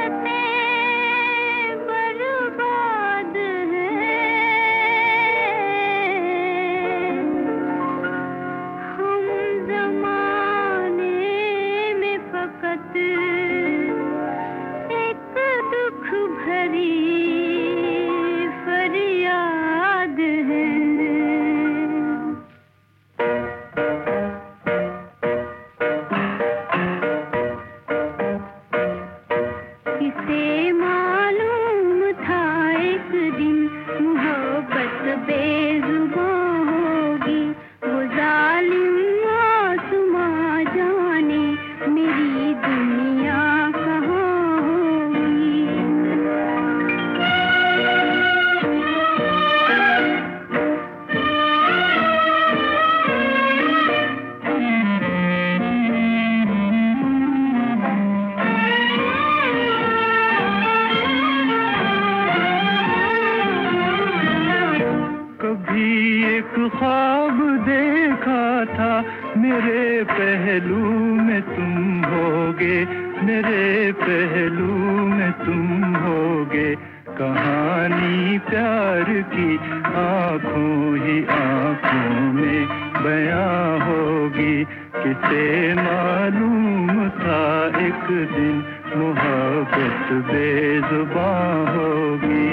एक ख्वाब देखा था, मेरे पहलू में तुम होगे, मेरे पहलू में तुम होगे। कहानी प्यार की आँखों ही आँखों में बयां होगी। किसे मालूम था एक दिन मोहब्बत बेज़ुबां होगी।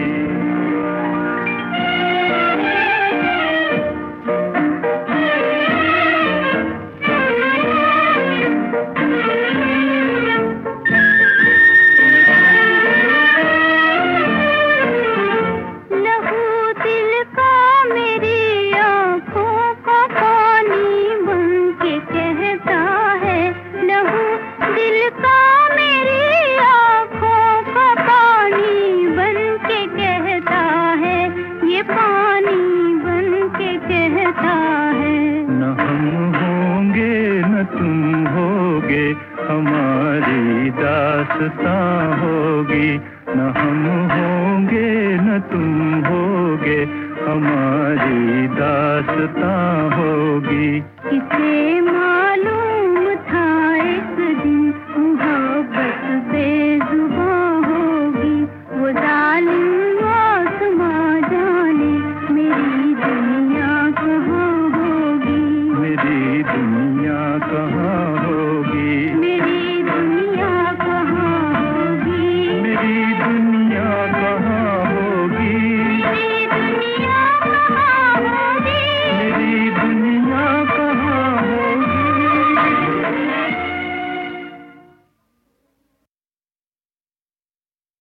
तुम होगे हमारी दास्तां होगी, न हम होंगे न तुम होगे हमारी दास्तां होगी। किसे मालूम